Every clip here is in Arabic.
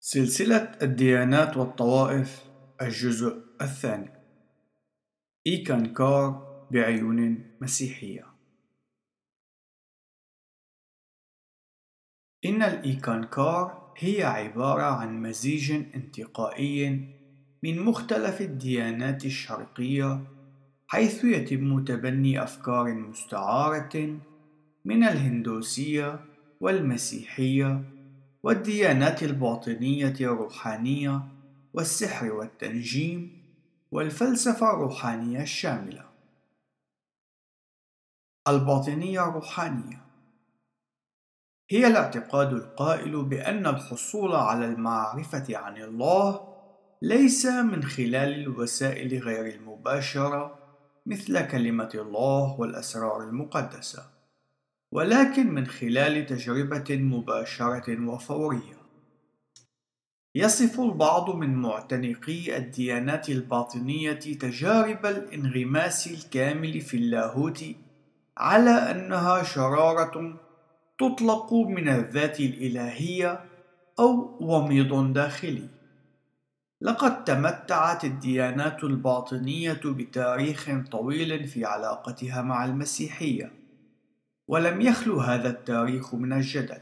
سلسلة الديانات والطوائف الجزء الثاني. إيكانكار بعيون مسيحية. إن الإيكانكار هي عبارة عن مزيج انتقائي من مختلف الديانات الشرقية، حيث يتم تبني أفكار مستعارة من الهندوسية والمسيحية والديانات الباطنية الروحانية والسحر والتنجيم والفلسفة الروحانية الشاملة. الباطنية الروحانية هي الاعتقاد القائل بأن الحصول على المعرفة عن الله ليس من خلال الوسائل غير المباشرة مثل كلمة الله والأسرار المقدسة، ولكن من خلال تجربة مباشرة وفورية. يصف البعض من معتنقي الديانات الباطنية تجارب الانغماس الكامل في اللاهوت على أنها شرارة تطلق من الذات الإلهية أو وميض داخلي. لقد تمتعت الديانات الباطنية بتاريخ طويل في علاقتها مع المسيحية، ولم يخلو هذا التاريخ من الجدل.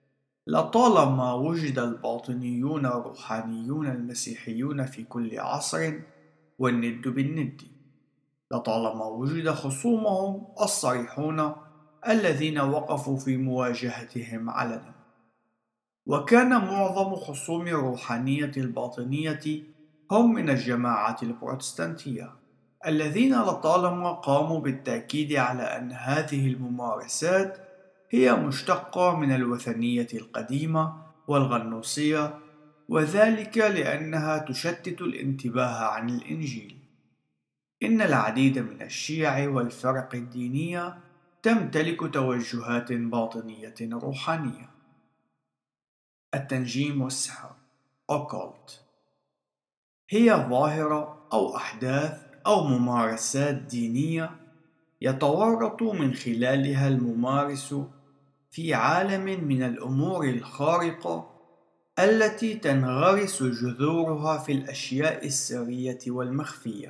لطالما وجد الباطنيون الروحانيون المسيحيون في كل عصر والند بالند، لطالما وجد خصومهم الصريحون الذين وقفوا في مواجهتهم علنا. وكان معظم خصوم الروحانية الباطنية هم من الجماعات البروتستانتية، الذين لطالما قاموا بالتأكيد على أن هذه الممارسات هي مشتقة من الوثنية القديمة والغنوصية، وذلك لأنها تشتت الانتباه عن الإنجيل. إن العديد من الشيع والفرق الدينية تمتلك توجهات باطنية روحانية. التنجيم والسحر Occult هي ظاهرة أو أحداث أو ممارسات دينية يتورط من خلالها الممارس في عالم من الأمور الخارقة التي تنغرس جذورها في الأشياء السرية والمخفية.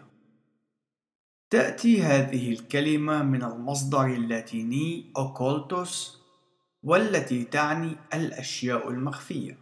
تأتي هذه الكلمة من المصدر اللاتيني occultus، والتي تعني الأشياء المخفية.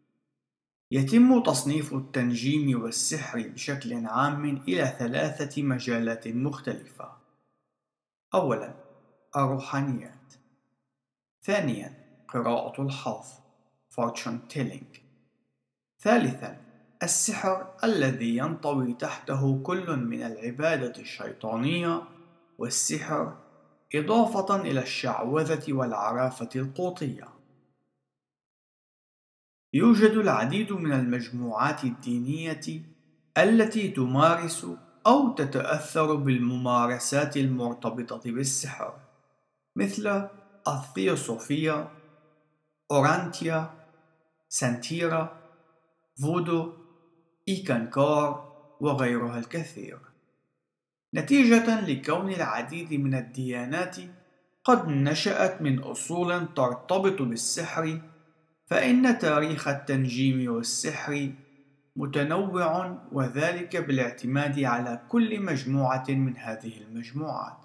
يتم تصنيف التنجيم والسحر بشكل عام إلى 3 مجالات مختلفة. أولاً، الروحانيات. ثانياً، قراءة الحظ fortune telling. ثالثاً، السحر الذي ينطوي تحته كل من العبادة الشيطانية والسحر، إضافة إلى الشعوذة والعرافة القوطية. يوجد العديد من المجموعات الدينية التي تمارس أو تتأثر بالممارسات المرتبطة بالسحر، مثل الثيوصوفية، أورانتيا، سانتيرا، فودو، إيكانكار وغيرها الكثير. نتيجة لكون العديد من الديانات قد نشأت من أصول ترتبط بالسحر، فإن تاريخ التنجيم والسحر متنوع، وذلك بالاعتماد على كل مجموعة من هذه المجموعات.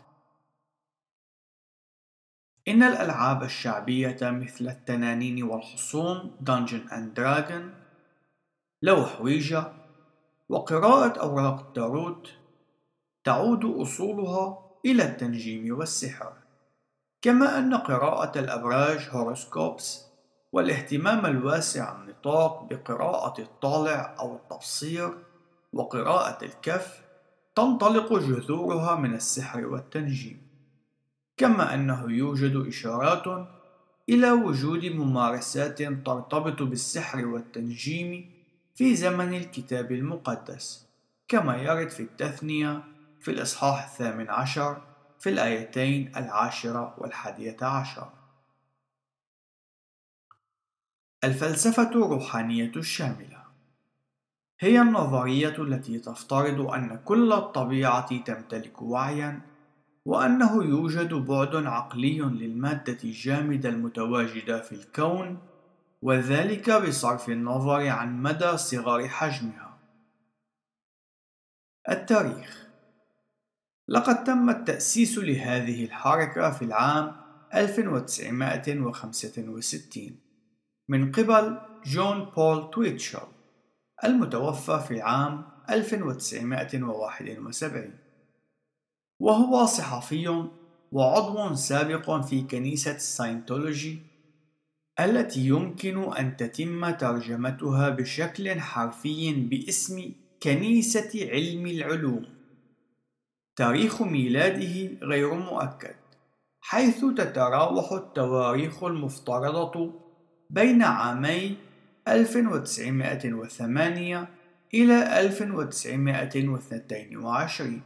إن الألعاب الشعبية مثل التنانين والحصون Dungeons and Dragons، لوح ويجا، وقراءة أوراق التاروت تعود أصولها إلى التنجيم والسحر، كما أن قراءة الأبراج هوروسكوبس والاهتمام الواسع النطاق بقراءة الطالع أو التبصير وقراءة الكف تنطلق جذورها من السحر والتنجيم. كما أنه يوجد إشارات إلى وجود ممارسات ترتبط بالسحر والتنجيم في زمن الكتاب المقدس، كما يرد في التثنية في الإصحاح 18 في الآيتين 10 و11. الفلسفة الروحانية الشاملة هي النظرية التي تفترض أن كل الطبيعة تمتلك وعيًا، وأنه يوجد بعد عقلي للمادة الجامدة المتواجدة في الكون، وذلك بصرف النظر عن مدى صغر حجمها. التاريخ: لقد تم التأسيس لهذه الحركة في العام 1965 من قبل جون بول تويتشل المتوفى في العام 1971، وهو صحفي وعضو سابق في كنيسة الساينتولوجي التي يمكن أن تتم ترجمتها بشكل حرفي باسم كنيسة علم العلوم. تاريخ ميلاده غير مؤكد، حيث تتراوح التواريخ المفترضة بين عامي 1908 إلى 1922.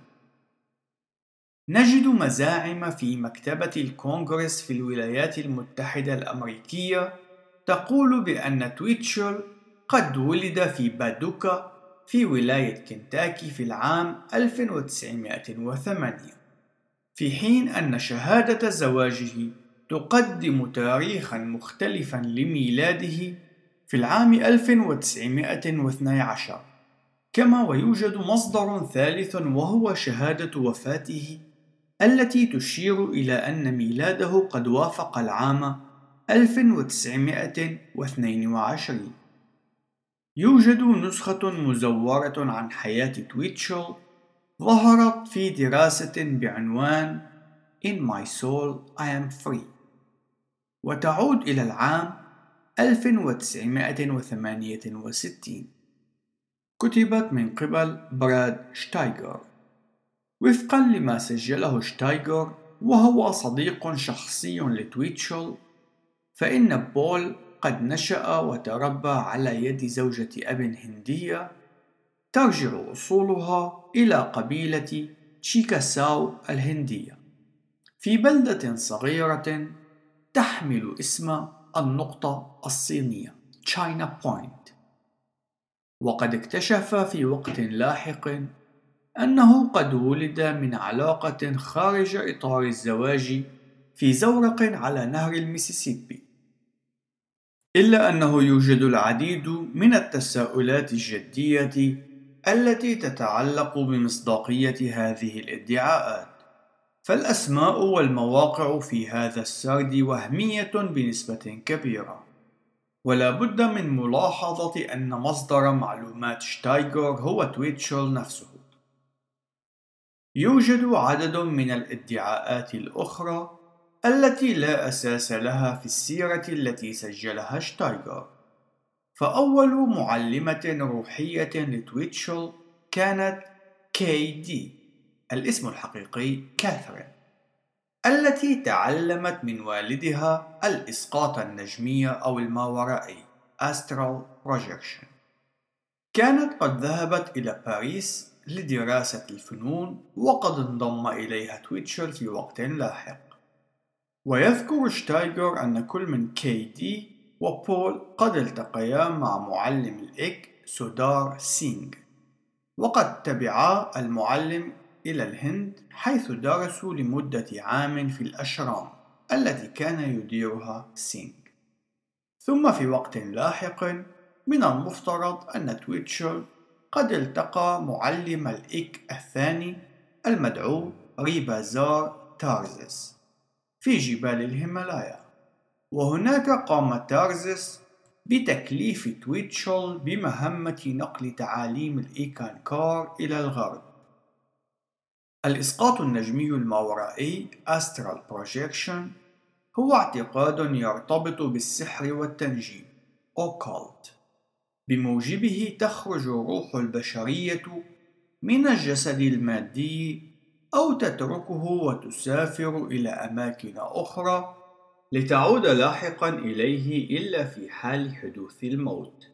نجد مزاعم في مكتبة الكونغرس في الولايات المتحدة الأمريكية تقول بأن تويتشل قد ولد في بادوكا في ولاية كنتاكي في العام 1908، في حين أن شهادة زواجه تقدم تاريخاً مختلفاً لميلاده في العام 1912. كما ويوجد مصدر ثالث وهو شهادة وفاته التي تشير إلى أن ميلاده قد وافق العام 1922. يوجد نسخة مزورة عن حياة تويتشل ظهرت في دراسة بعنوان In My Soul I Am Free، وتعود إلى العام 1968. كتبت من قبل براد شتايغر. وفقا لما سجله شتايغر وهو صديق شخصي لتويتشل، فإن بول قد نشأ وتربى على يد زوجة أب هندية ترجع أصولها إلى قبيلة تشيكاساو الهندية في بلدة صغيرة تحمل اسم النقطة الصينية China Point. وقد اكتشف في وقت لاحق أنه قد ولد من علاقة خارج إطار الزواج في زورق على نهر الميسيسيبي، إلا أنه يوجد العديد من التساؤلات الجدية التي تتعلق بمصداقية هذه الادعاءات، فالأسماء والمواقع في هذا السرد وهمية بنسبة كبيرة. ولا بد من ملاحظة أن مصدر معلومات شتايغر هو تويتشل نفسه. يوجد عدد من الادعاءات الأخرى التي لا أساس لها في السيرة التي سجلها شتايغر. فأول معلمة روحية لتويتشل كانت كي دي، الاسم الحقيقي كاثرين، التي تعلمت من والدها الإسقاط النجمي أو الماورائي Astral Projection. كانت قد ذهبت إلى باريس لدراسة الفنون، وقد انضم إليها تويتشل في وقت لاحق. ويذكر شتايغر أن كل من كي دي وبول قد التقيا مع معلم الإك سودار سينغ، وقد تبعا المعلم إلى الهند حيث درسوا لمدة عام في الأشرام التي كان يديرها سينغ. ثم في وقت لاحق من المفترض أن تويتشل قد التقى معلم الإك الثاني المدعو ريبازار تارزس في جبال الهيمالايا، وهناك قام تارزس بتكليف تويتشل بمهمة نقل تعاليم الإيكانكار إلى الغرب. الإسقاط النجمي الماورائي Astral Projection هو اعتقاد يرتبط بالسحر والتنجيم Occult، بموجبه تخرج روح البشرية من الجسد المادي أو تتركه وتسافر إلى أماكن أخرى لتعود لاحقا إليه إلا في حال حدوث الموت.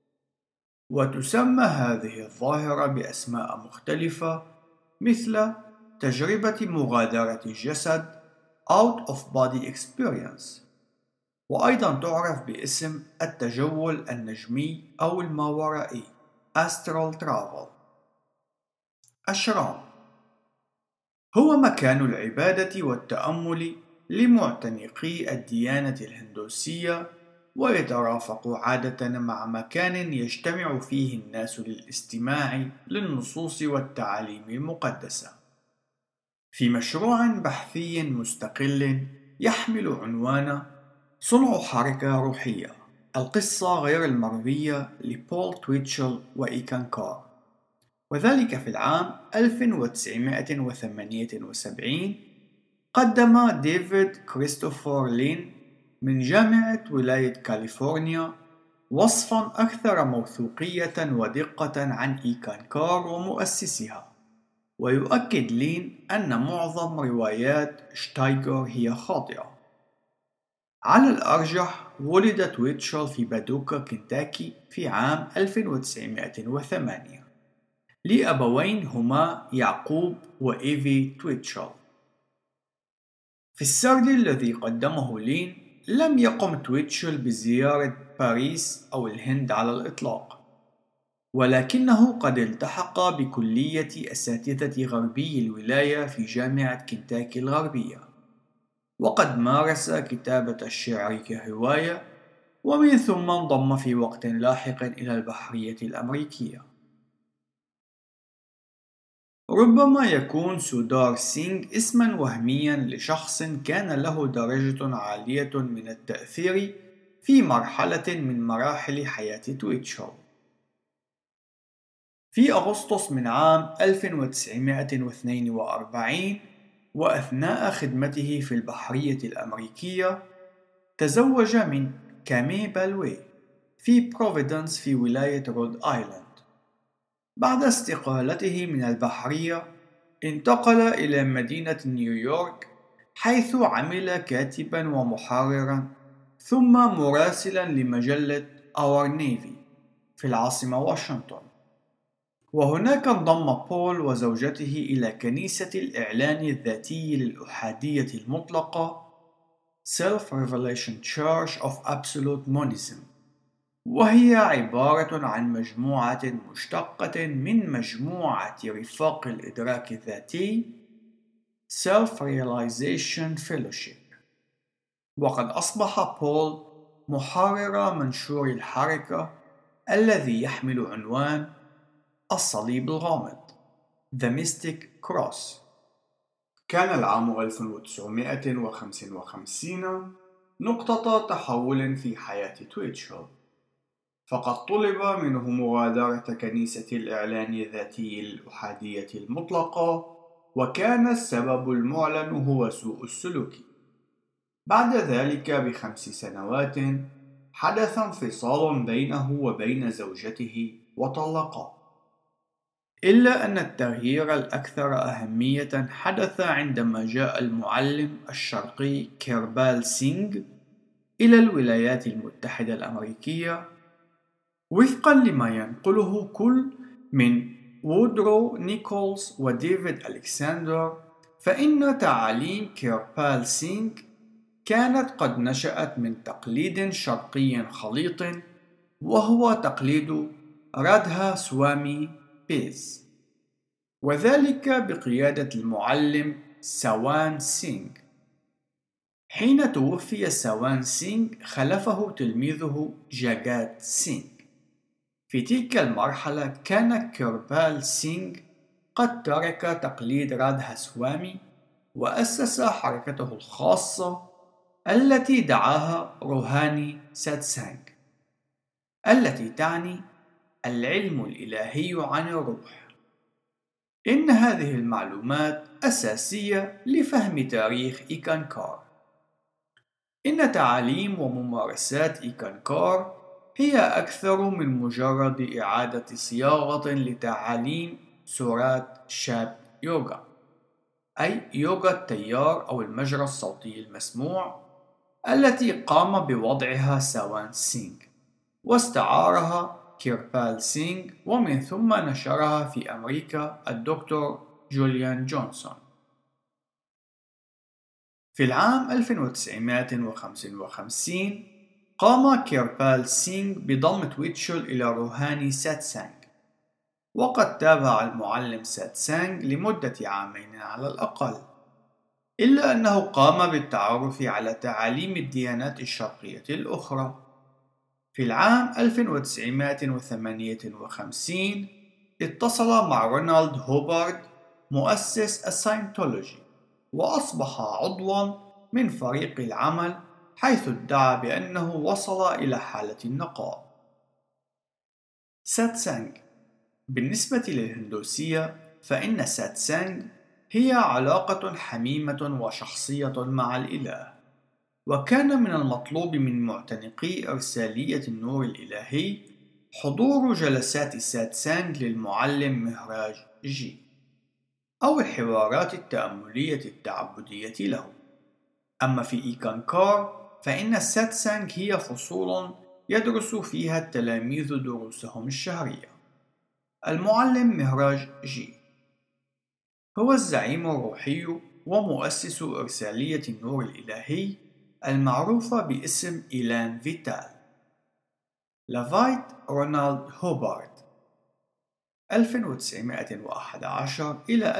وتسمى هذه الظاهرة بأسماء مختلفة مثل تجربة مغادرة الجسد Out of Body Experience، وأيضا تعرف باسم التجول النجمي أو الماورائي Astral Travel. أشرام هو مكان العبادة والتأمل لمعتنقي الديانة الهندوسية ويترافق عادة مع مكان يجتمع فيه الناس للاستماع للنصوص والتعاليم المقدسة. في مشروع بحثي مستقل يحمل عنوان صنع حركة روحية، القصة غير المرئية لبول تويتشل وإيكان كار، وذلك في العام 1978، قدم ديفيد كريستوفر لين من جامعة ولاية كاليفورنيا وصفاً أكثر موثوقية ودقة عن إيكان كار ومؤسسها، ويؤكد لين أن معظم روايات شتايجر هي خاطئة. على الأرجح ولد تويتشل في بادوكا، كنتاكي في عام 1908 لأبوين هما يعقوب وإيفي تويتشل. في السرد الذي قدمه لين، لم يقم تويتشل بزيارة باريس أو الهند على الإطلاق، ولكنه قد التحق بكلية أساتذة غربي الولاية في جامعة كنتاكي الغربية، وقد مارس كتابة الشعر كهواية، ومن ثم انضم في وقت لاحق إلى البحرية الأمريكية. ربما يكون سودار سينغ اسماً وهمياً لشخص كان له درجة عالية من التأثير في مرحلة من مراحل حياة تويتشل. في أغسطس من عام 1942، وأثناء خدمته في البحرية الأمريكية، تزوج من كامي بالوي في بروفيدنس في ولاية رود آيلاند. بعد استقالته من البحرية، انتقل إلى مدينة نيويورك، حيث عمل كاتباً ومحرراً ثم مراسلاً لمجلة Our Navy في العاصمة واشنطن. وهناك انضم بول وزوجته إلى كنيسة الإعلان الذاتي للأحادية المطلقة Self-Revelation Church of Absolute Monism، وهي عبارة عن مجموعة مشتقة من مجموعة رفاق الإدراك الذاتي Self-Realization Fellowship. وقد أصبح بول محرر منشور الحركة الذي يحمل عنوان الصليب الغامض The Mystic Cross. كان العام 1955 نقطة تحول في حياة تويتشل، فقد طلب منه مغادرة كنيسة الإعلان الذاتي للأحادية المطلقة، وكان السبب المعلن هو سوء السلوك. بعد ذلك ب5 سنوات حدث انفصال بينه وبين زوجته وطلقا. إلا أن التغيير الأكثر أهمية حدث عندما جاء المعلم الشرقي كيربال سينغ إلى الولايات المتحدة الأمريكية. وفقا لما ينقله كل من وودرو نيكولز وديفيد ألكساندر، فإن تعاليم كيربال سينغ كانت قد نشأت من تقليد شرقي خليط، وهو تقليد رادها سوامي بيز، وذلك بقيادة المعلم سوان سينغ. حين توفي سوان سينغ، خلفه تلميذه جاجات سينغ. في تلك المرحلة كان كيربال سينغ قد ترك تقليد رادها سوامي وأسس حركته الخاصة التي دعاها روهاني ساتسانغ، التي تعني العلم الإلهي عن الروح. إن هذه المعلومات أساسية لفهم تاريخ إيكان كار. إن تعاليم وممارسات إيكان كار هي أكثر من مجرد إعادة صياغة لتعاليم سورات شاب يوغا، أي يوغا التيار أو المجرى الصوتي المسموع، التي قام بوضعها سوان سينغ واستعارها كيربال سينغ، ومن ثم نشرها في أمريكا الدكتور جوليان جونسون. في العام 1955 قام كيربال سينغ بضم تويتشل إلى روهاني ساتسانغ، وقد تابع المعلم ساتسانغ لمدة 2 عام على الأقل، إلا أنه قام بالتعرف على تعاليم الديانات الشرقية الأخرى في العام 1958 اتصل مع رونالد هوبارد مؤسس الساينتولوجي، وأصبح عضواً من فريق العمل، حيث ادعى بأنه وصل إلى حالة النقاء. ساتسانغ. بالنسبة للهندوسية، فإن ساتسانغ هي علاقة حميمة وشخصية مع الإله، وكان من المطلوب من معتنقي إرسالية النور الإلهي حضور جلسات ساتسانغ للمعلم مهراج جي، أو الحوارات التأملية التعبدية له. أما في إيكانكار، فإن الساتسانغ هي فصول يدرس فيها التلاميذ دروسهم الشهرية. المعلم مهراج جي هو الزعيم الروحي ومؤسس إرسالية النور الإلهي المعروفة باسم إيلان فيتال. لافايت رونالد هوبارد 1911 إلى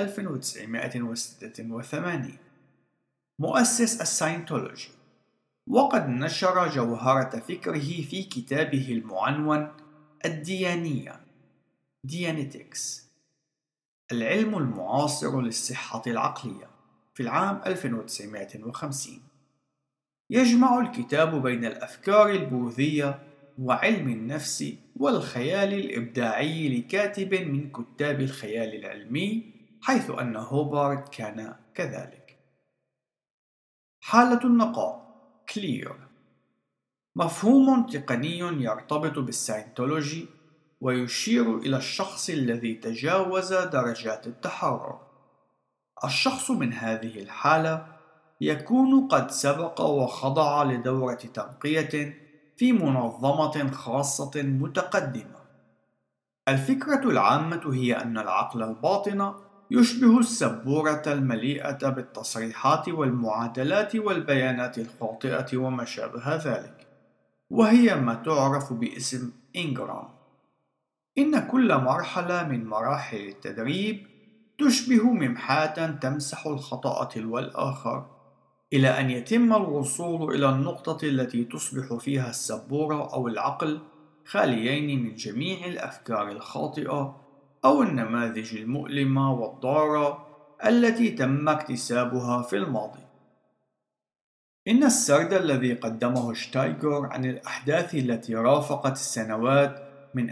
1986، مؤسس الساينتولوجي، وقد نشر جوهرة فكره في كتابه المعنون الديانية ديانيتكس، العلم المعاصر للصحة العقلية، في العام 1950. يجمع الكتاب بين الأفكار البوذية وعلم النفس والخيال الإبداعي لكاتب من كتاب الخيال العلمي، حيث أن هوبارد كان كذلك. حالة النقاء كلير مفهوم تقني يرتبط بالساينتولوجي، ويشير إلى الشخص الذي تجاوز درجات التحرر. الشخص من هذه الحالة يكون قد سبق وخضع لدورة تنقية في منظمة خاصة متقدمة. الفكرة العامة هي أن العقل الباطن يشبه السبورة المليئة بالتصريحات والمعادلات والبيانات الخاطئة وما شابه ذلك، وهي ما تعرف باسم إنغرام. إن كل مرحلة من مراحل التدريب تشبه ممحاة تمسح الخطأ تلو الآخر، إلى أن يتم الوصول إلى النقطة التي تصبح فيها السبورة أو العقل خاليين من جميع الأفكار الخاطئة أو النماذج المؤلمة والضارة التي تم اكتسابها في الماضي. إن السرد الذي قدمه شتايغر عن الأحداث التي رافقت السنوات من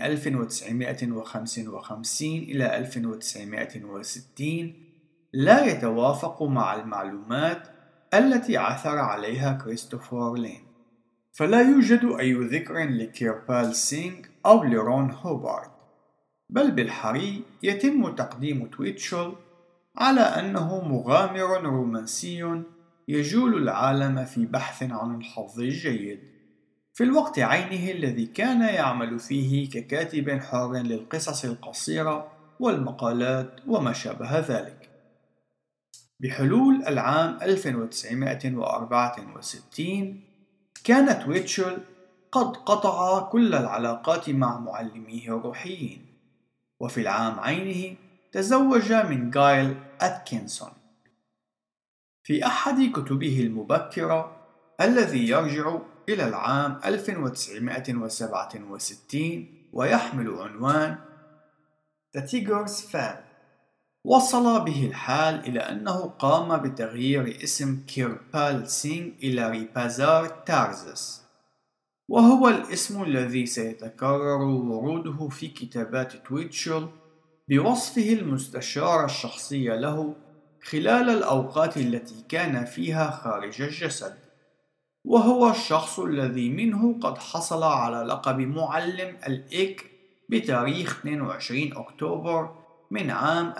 1955 إلى 1960 لا يتوافق مع المعلومات التي عثر عليها كريستوفر لين، فلا يوجد أي ذكر لكيربال سينغ أو لرون هوبارد، بل بالحري يتم تقديم تويتشل على أنه مغامر رومانسي يجول العالم في بحث عن الحظ الجيد، في الوقت عينه الذي كان يعمل فيه ككاتب حر للقصص القصيرة والمقالات وما شابه ذلك. بحلول العام 1964 كان تويتشل قد قطع كل العلاقات مع معلميه الروحيين، وفي العام عينه تزوج من غايل أتكنسون. في أحد كتبه المبكرة الذي يرجع إلى العام 1967 ويحمل عنوان The Tiger's Fan، وصل به الحال إلى أنه قام بتغيير اسم كيربال سينغ إلى ريبازار تارزس، وهو الاسم الذي سيتكرر وروده في كتابات تويتشل بوصفه المستشار الشخصي له خلال الأوقات التي كان فيها خارج الجسد، وهو الشخص الذي منه قد حصل على لقب معلم الإك بتاريخ 22 أكتوبر من عام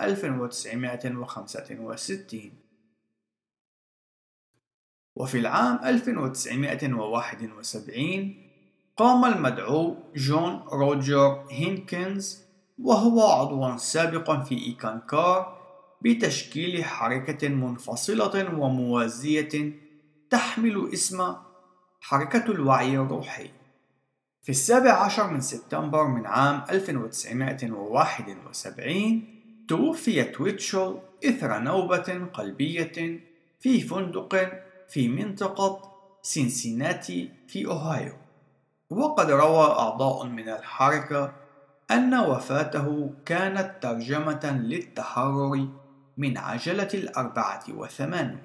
1965. وفي العام 1971 قام المدعو جون روجر هينكنز، وهو عضو سابق في إيكانكار، بتشكيل حركة منفصلة وموازية تحمل اسم حركة الوعي الروحي. في 17 سبتمبر من عام 1971 توفي تويتشل إثر نوبة قلبية في فندق في منطقة سينسيناتي في أوهايو. وقد روى أعضاء من الحركة أن وفاته كانت ترجمة للتحرر من عجلة 84.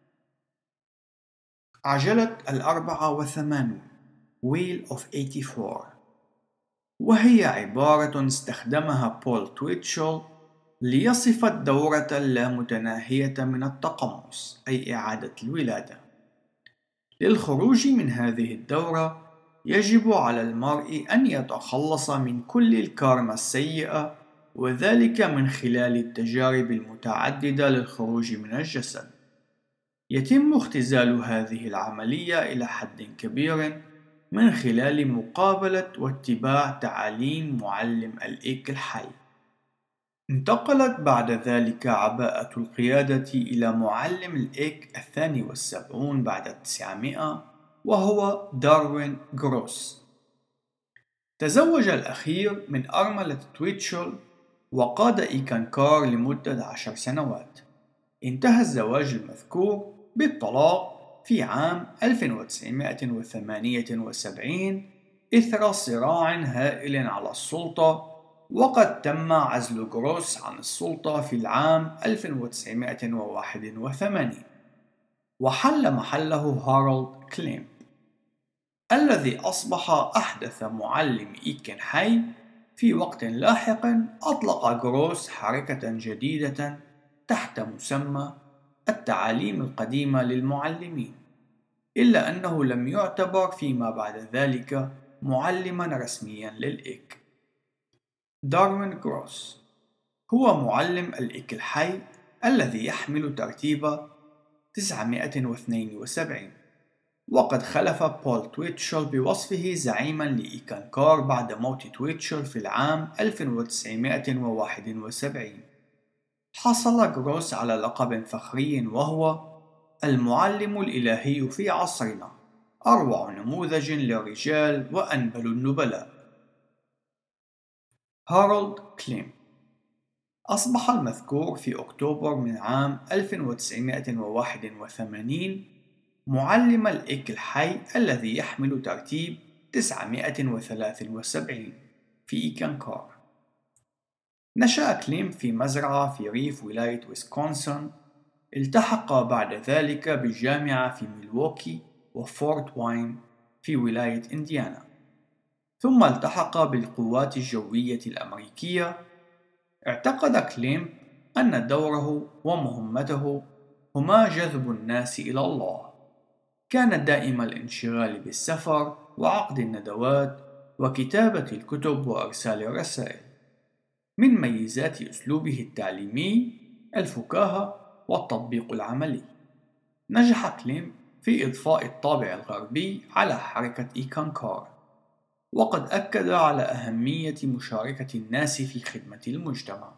عجلة 84 Wheel of 84، وهي عبارة استخدمها بول تويتشل ليصف الدورة اللامتناهية من التقمص، أي إعادة الولادة. للخروج من هذه الدورة يجب على المرء أن يتخلص من كل الكارما السيئة، وذلك من خلال التجارب المتعددة للخروج من الجسد. يتم اختزال هذه العملية إلى حد كبير من خلال مقابلة واتباع تعاليم معلم الإيك الحي. انتقلت بعد ذلك عباءة القيادة إلى معلم الإيك 72 بعد 900، وهو داروين غروس. تزوج الأخير من أرملة تويتشل وقاد إيكانكار لمدة 10 سنوات. انتهى الزواج المذكور بالطلاق في عام 1978 إثر صراع هائل على السلطة، وقد تم عزل غروس عن السلطة في العام 1981 وحل محله هارولد كليمب الذي أصبح أحدث معلم إيكن حي. في وقت لاحق أطلق غروس حركة جديدة تحت مسمى التعاليم القديمة للمعلمين، إلا أنه لم يعتبر فيما بعد ذلك معلما رسميا للإيك. داروين غروس هو معلم الإيك الحي الذي يحمل ترتيب 972، وقد خلف بول تويتشل بوصفه زعيما لإيكانكار بعد موت تويتشل في العام 1971. حصل غروس على لقب فخري وهو المعلم الإلهي في عصرنا، أروع نموذج للرجال وأنبل النبلاء. هارولد كليم أصبح المذكور في أكتوبر من عام 1981 معلم الإيك الحي الذي يحمل ترتيب 973 في إيكانكار. نشأ كليم في مزرعة في ريف ولاية ويسكونسن. التحق بعد ذلك بالجامعة في ميلووكي وفورت واين في ولاية إنديانا، ثم التحق بالقوات الجوية الأمريكية. اعتقد كليم أن دوره ومهمته هما جذب الناس إلى الله. كان دائم الانشغال بالسفر وعقد الندوات وكتابة الكتب وإرسال الرسائل. من ميزات أسلوبه التعليمي الفكاهة والتطبيق العملي. نجح كليم في إضفاء الطابع الغربي على حركة إيكانكار، وقد أكد على أهمية مشاركة الناس في خدمة المجتمع.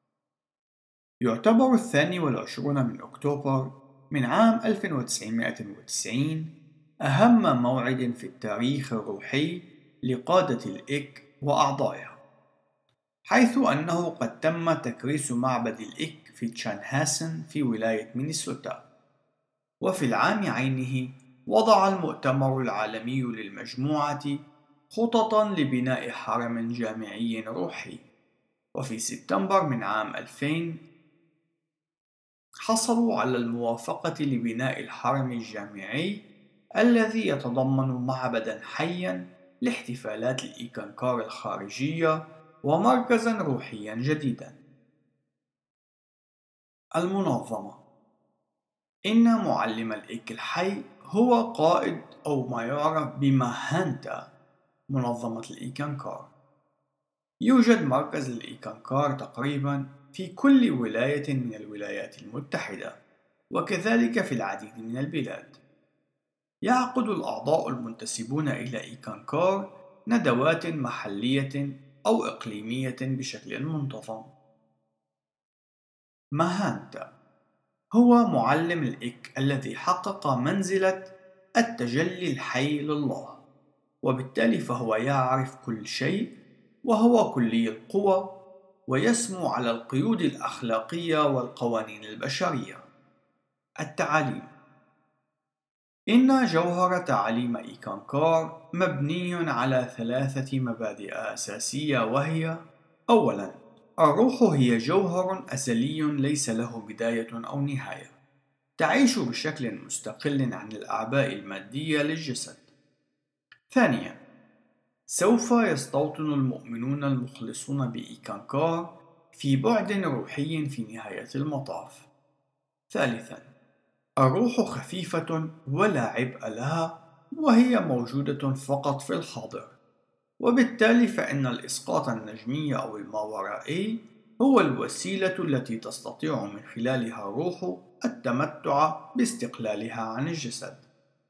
يعتبر 22 من أكتوبر من عام 1990 أهم موعد في التاريخ الروحي لقادة الإيك وأعضائها، حيث أنه قد تم تكريس معبد الإيك في تشانهاسن في ولاية مينيسوتا. وفي العام عينه وضع المؤتمر العالمي للمجموعة خططا لبناء حرم جامعي روحي. وفي سبتمبر من عام 2000 حصلوا على الموافقة لبناء الحرم الجامعي الذي يتضمن معبدا حيا لاحتفالات الإيكانكار الخارجية ومركزا روحيا جديدا. المنظمة. إن معلم الإيك الحي هو قائد أو ما يعرف بمهانتا منظمة الإيكانكار. يوجد مركز للإيكانكار تقريبا في كل ولاية من الولايات المتحدة، وكذلك في العديد من البلاد. يعقد الأعضاء المنتسبون إلى إيكانكار ندوات محلية أو إقليمية بشكل منتظم. مهانتا هو معلم الإيك الذي حقق منزلة التجلي الحي لله، وبالتالي فهو يعرف كل شيء وهو كلي القوى، ويسمو على القيود الأخلاقية والقوانين البشرية. التعاليم. إن جوهر تعاليم إيكانكار مبني على 3 مبادئ أساسية، وهي: أولاً، الروح هي جوهر أزلي ليس له بداية أو نهاية، تعيش بشكل مستقل عن الأعباء المادية للجسد. ثانياً، سوف يستوطن المؤمنون المخلصون بإيكانكار في بعد روحي في نهاية المطاف. ثالثاً، الروح خفيفة ولا عبء لها، وهي موجودة فقط في الحاضر، وبالتالي فإن الإسقاط النجمي أو الماورائي هو الوسيلة التي تستطيع من خلالها الروح التمتع باستقلالها عن الجسد.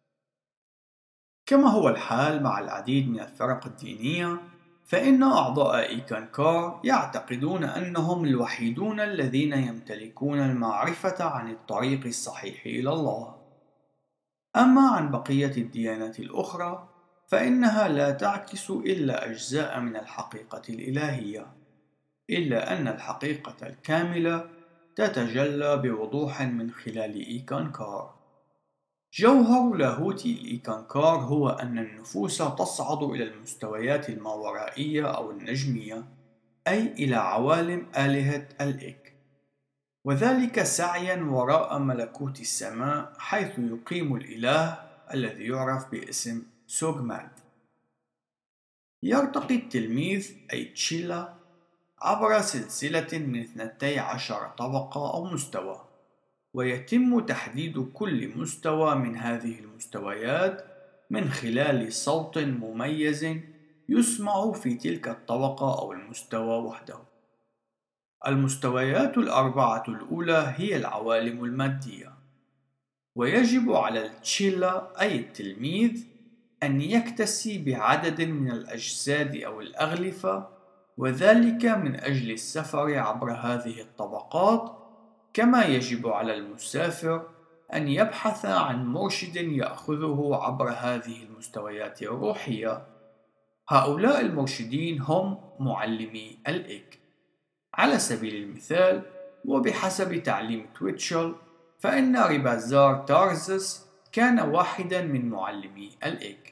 كما هو الحال مع العديد من الفرق الدينية، فإن أعضاء إيكانكار يعتقدون أنهم الوحيدون الذين يمتلكون المعرفة عن الطريق الصحيح إلى الله. أما عن بقية الديانات الأخرى، فإنها لا تعكس إلا أجزاء من الحقيقة الإلهية، إلا أن الحقيقة الكاملة تتجلى بوضوح من خلال إيكانكار. جوهر لاهوت الإيكانكار هو أن النفوس تصعد إلى المستويات الماورائية أو النجمية، أي إلى عوالم آلهة الإك، وذلك سعيا وراء ملكوت السماء، حيث يقيم الإله الذي يعرف باسم سوغماد. يرتقي التلميذ أي تشيلا عبر سلسلة من 12 طبقة أو مستوى، ويتم تحديد كل مستوى من هذه المستويات من خلال صوت مميز يسمع في تلك الطبقة أو المستوى وحده. المستويات ال4 الأولى هي العوالم المادية، ويجب على التشيلا أي التلميذ أن يكتسي بعدد من الأجساد أو الأغلفة، وذلك من أجل السفر عبر هذه الطبقات، كما يجب على المسافر أن يبحث عن مرشد يأخذه عبر هذه المستويات الروحية. هؤلاء المرشدين هم معلمي الإك. على سبيل المثال، وبحسب تعليم تويتشل، فإن ريبازار تارزس كان واحدا من معلمي الإك.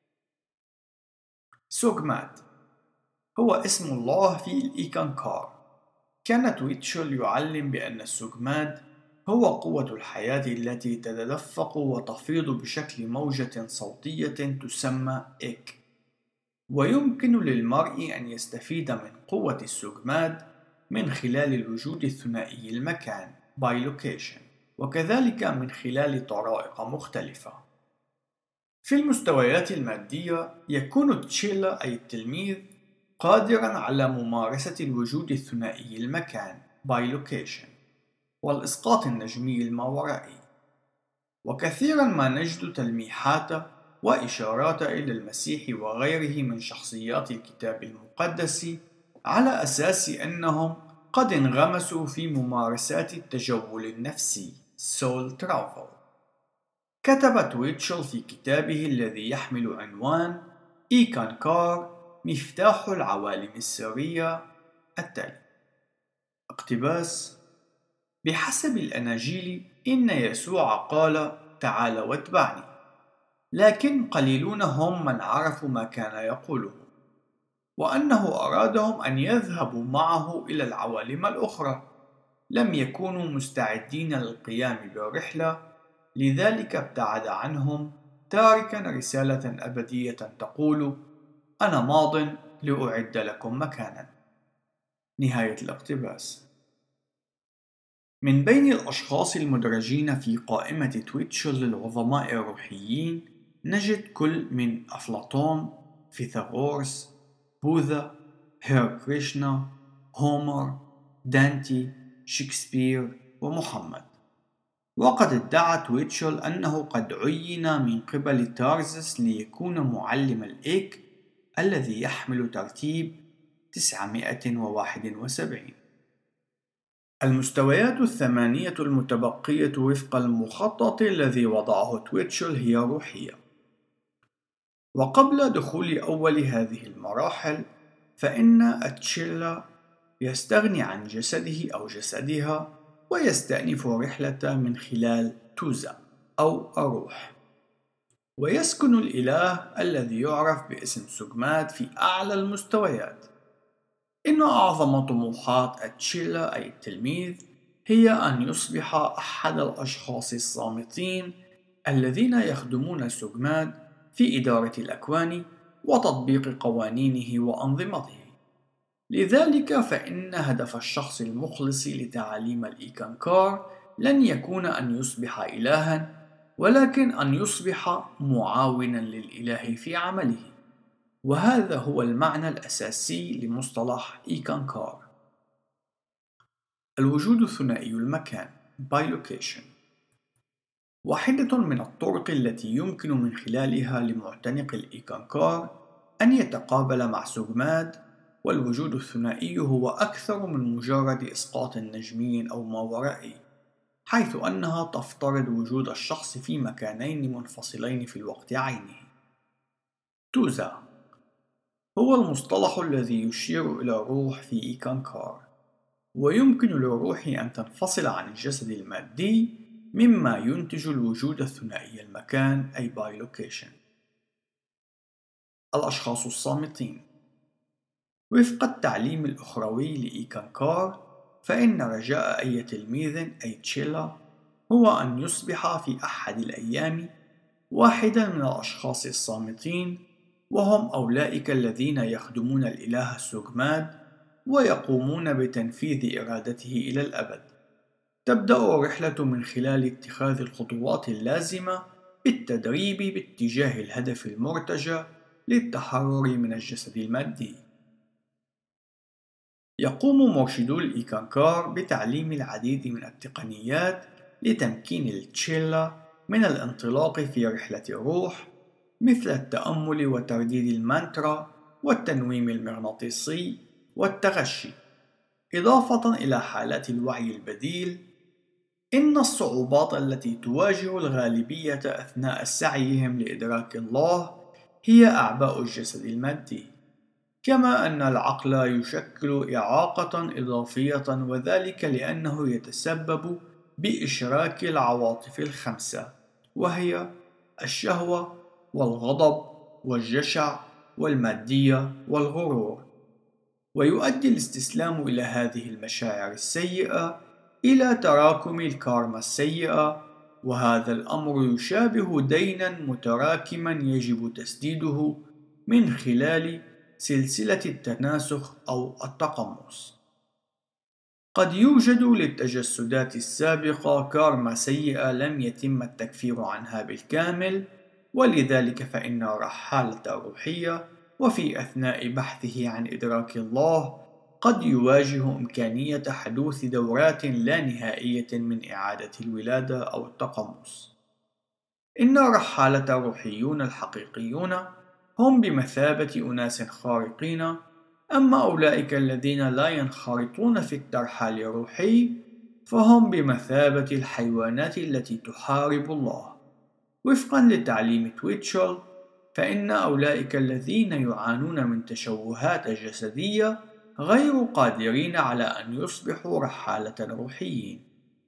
سوغماد هو اسم الله في الإيكانكار. كان تويتشل يعلم بأن السوغماد هو قوة الحياة التي تتدفق وتفيض بشكل موجة صوتية تسمى إك، ويمكن للمرء أن يستفيد من قوة السوغماد من خلال الوجود الثنائي المكان بايلوكيشن، وكذلك من خلال طرائق مختلفة. في المستويات المادية يكون تشيلا أي التلميذ قادرا على ممارسة الوجود الثنائي المكان بايلوكيشن والإسقاط النجمي الماورائي، وكثيرا ما نجد تلميحات وإشارات إلى المسيح وغيره من شخصيات الكتاب المقدس على أساس أنهم قد انغمسوا في ممارسات التجول النفسي Soul Travel. كتب تويتشل في كتابه الذي يحمل عنوان إيكانكار مفتاح العوالم السرية التالي: اقتباس: بحسب الأناجيل إن يسوع قال تعال واتبعني، لكن قليلون هم من عرفوا ما كان يقوله، وأنه أرادهم أن يذهبوا معه إلى العوالم الأخرى. لم يكونوا مستعدين للقيام بالرحلة، لذلك ابتعد عنهم، تاركا رسالة أبدية تقول: أنا ماض لأعد لكم مكانا. نهاية الاقتباس. من بين الأشخاص المدرجين في قائمة تويتشل للعظماء الروحيين نجد كل من أفلاطون، فيثاغورس، بوذا، هير كريشنا، هومر، دانتي، شكسبير ومحمد. وقد ادعى تويتشل أنه قد عين من قبل تارزس ليكون معلم الإيك الذي يحمل ترتيب 971. المستويات 8 المتبقية وفق المخطط الذي وضعه تويتشل هي روحية. وقبل دخول أول هذه المراحل، فإن التشيلا يستغني عن جسده أو جسدها ويستأنف رحلة من خلال توزا أو الروح. ويسكن الإله الذي يعرف باسم سوغماد في أعلى المستويات. إن أعظم طموحات أتشيلا أي التلميذ هي أن يصبح أحد الأشخاص الصامتين الذين يخدمون سوغماد في إدارة الأكوان وتطبيق قوانينه وأنظمته. لذلك فإن هدف الشخص المخلص لتعاليم الإيكانكار لن يكون أن يصبح إلها، ولكن أن يصبح معاونا للإله في عمله. وهذا هو المعنى الأساسي لمصطلح إيكانكار. الوجود الثنائي المكان Bilocation. واحدة من الطرق التي يمكن من خلالها لمعتنق الإيكانكار أن يتقابل مع سوغماد، والوجود الثنائي هو أكثر من مجرد إسقاط نجمي أو ماورائي، حيث أنها تفترض وجود الشخص في مكانين منفصلين في الوقت عينه. توزا هو المصطلح الذي يشير إلى الروح في إيكانكار، ويمكن للروح أن تنفصل عن الجسد المادي، مما ينتج الوجود الثنائي المكان أي Bilocation. الأشخاص الصامتين. وفق التعليم الأخروي لإيكانكار، فإن رجاء أي تلميذ أي تشيلا هو أن يصبح في أحد الأيام واحدا من الأشخاص الصامتين، وهم أولئك الذين يخدمون الإله سوغماد ويقومون بتنفيذ إرادته إلى الأبد. تبدأ الرحلة من خلال اتخاذ الخطوات اللازمة بالتدريب باتجاه الهدف المرتجى للتحرر من الجسد المادي. يقوم مرشدو الإيكانكار بتعليم العديد من التقنيات لتمكين التشيلا من الانطلاق في رحلة الروح، مثل التأمل وترديد المانترا والتنويم المغناطيسي والتغشي، إضافة إلى حالات الوعي البديل. إن الصعوبات التي تواجه الغالبية أثناء سعيهم لإدراك الله هي أعباء الجسد المادي، كما أن العقل يشكل إعاقة إضافية، وذلك لأنه يتسبب بإشراك العواطف الخمسة، وهي الشهوة والغضب والجشع والمادية والغرور. ويؤدي الاستسلام إلى هذه المشاعر السيئة إلى تراكم الكارما السيئة، وهذا الأمر يشابه دينا متراكما يجب تسديده من خلال سلسلة التناسخ أو التقمص. قد يوجد للتجسدات السابقة كارما سيئة لم يتم التكفير عنها بالكامل، ولذلك فإن الرحالة الروحية وفي أثناء بحثه عن إدراك الله قد يواجه إمكانية حدوث دورات لا نهائية من إعادة الولادة أو التقمص. إن الرحالة الروحيون الحقيقيون هم بمثابة أناس خارقين، أما أولئك الذين لا ينخرطون في الترحال الروحي فهم بمثابة الحيوانات التي تحارب الله. وفقا لتعليم تويتشل، فإن أولئك الذين يعانون من تشوهات جسدية غير قادرين على أن يصبحوا رحالة روحيين.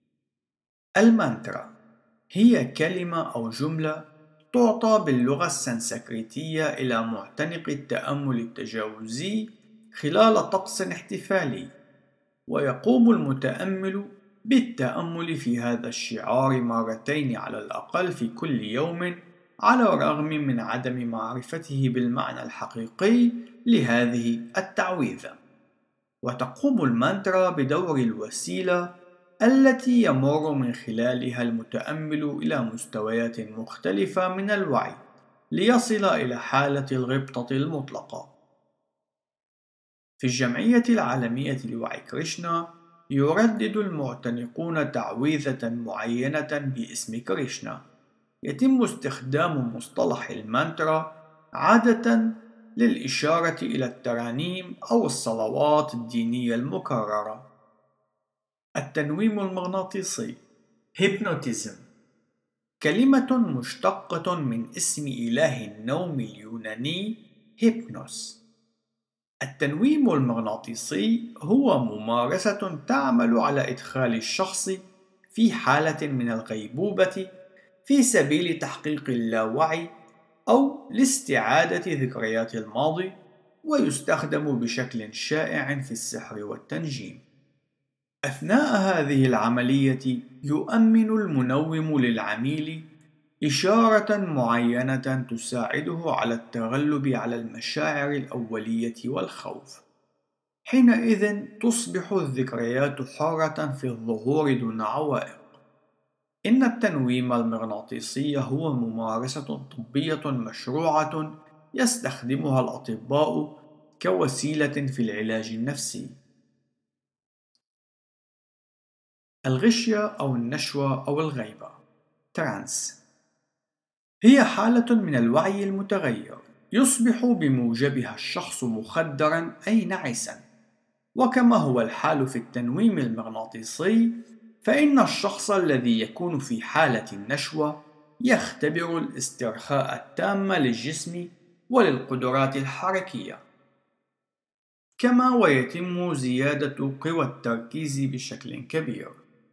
المانترا هي كلمة أو جملة تعطى باللغة السنسكريتية إلى معتنق التأمل التجاوزي خلال طقس احتفالي، ويقوم المتأمل بالتأمل في هذا الشعار مرتين على الأقل في كل يوم، على الرغم من عدم معرفته بالمعنى الحقيقي لهذه التعويذة. وتقوم المانترا بدور الوسيلة التي يمر من خلالها المتأمل إلى مستويات مختلفة من الوعي ليصل إلى حالة الغبطة المطلقة. في الجمعية العالمية لوعي كريشنا يردد المعتنقون تعويذة معينة باسم كريشنا. يتم استخدام مصطلح المانترا عادة للإشارة إلى الترانيم أو الصلوات الدينية المكررة. التنويم المغناطيسي هيبنوتيزم كلمة مشتقة من اسم إله النوم اليوناني هيبنوس. التنويم المغناطيسي هو ممارسة تعمل على إدخال الشخص في حالة من الغيبوبة في سبيل تحقيق اللاوعي أو لاستعادة ذكريات الماضي، ويستخدم بشكل شائع في السحر والتنجيم. أثناء هذه العملية يؤمن المنوم للعميل إشارة معينة تساعده على التغلب على المشاعر الأولية والخوف. حينئذ تصبح الذكريات حرة في الظهور دون عوائق. إن التنويم المغناطيسي هو ممارسة طبية مشروعة يستخدمها الأطباء كوسيلة في العلاج النفسي. الغشية أو النشوة أو الغيبة ترانس هي حالة من الوعي المتغير يصبح بموجبها الشخص مخدرا أي نعسا. وكما هو الحال في التنويم المغناطيسي، فإن الشخص الذي يكون في حالة النشوة يختبر الاسترخاء التام للجسم وللقدرات الحركية، كما ويتم زيادة قوى التركيز بشكل كبير.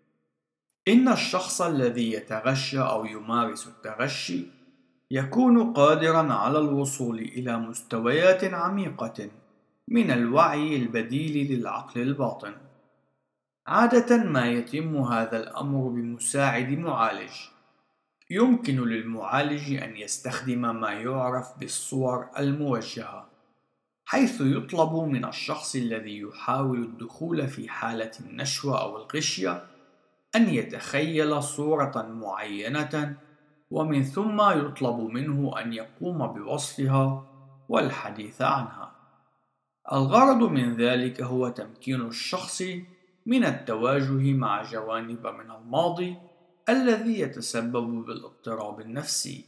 إن الشخص الذي يتغشى أو يمارس التغشي يكون قادرا على الوصول إلى مستويات عميقة من الوعي البديل للعقل الباطن. عادة ما يتم هذا الأمر بمساعد معالج. يمكن للمعالج أن يستخدم ما يعرف بالصور الموجهة، حيث يطلب من الشخص الذي يحاول الدخول في حالة النشوة أو الغشية أن يتخيل صورة معينة، ومن ثم يطلب منه أن يقوم بوصفها والحديث عنها. الغرض من ذلك هو تمكين الشخص من التواجه مع جوانب من الماضي الذي يتسبب بالاضطراب النفسي.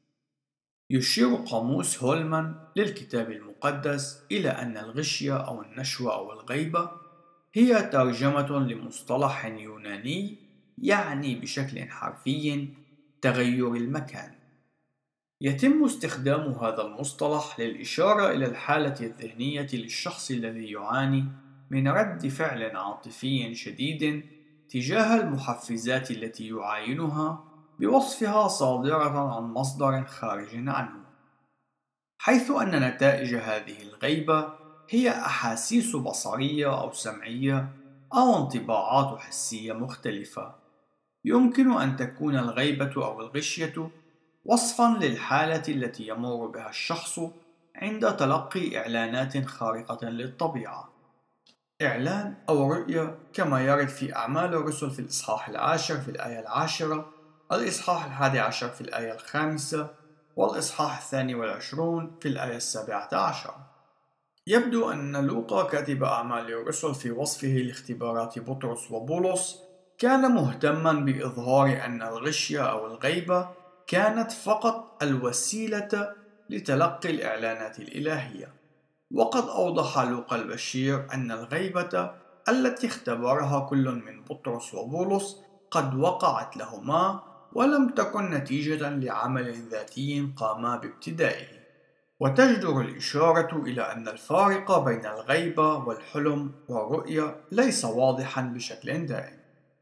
يشير قاموس هولمان للكتاب المقدس إلى أن الغشية أو النشوة أو الغيبة هي ترجمة لمصطلح يوناني يعني بشكل حرفي تغير المكان. يتم استخدام هذا المصطلح للإشارة إلى الحالة الذهنية للشخص الذي يعاني من رد فعل عاطفي شديد تجاه المحفزات التي يعاينها بوصفها صادرة عن مصدر خارج عنه، حيث أن نتائج هذه الغيبة هي أحاسيس بصرية أو سمعية أو انطباعات حسية مختلفة. يمكن أن تكون الغيبة أو الغشية وصفاً للحالة التي يمر بها الشخص عند تلقي إعلانات خارقة للطبيعة. إعلان أو رؤية كما يرد في أعمال الرسل في الإصحاح 10 في الآية 10، الإصحاح 11 في الآية 5، والإصحاح 22 في الآية 17. يبدو أن لوقا كاتب أعمال الرسل في وصفه لاختبارات بطرس وبولس كان مهتما بإظهار أن الغشية أو الغيبة كانت فقط الوسيلة لتلقي الإعلانات الإلهية. وقد أوضح لوقا البشير أن الغيبة التي اختبرها كل من بطرس وبولس قد وقعت لهما ولم تكن نتيجة لعمل ذاتي قاما بابتدائه. وتجدر الإشارة إلى أن الفارق بين الغيبة والحلم والرؤية ليس واضحا بشكل دائم.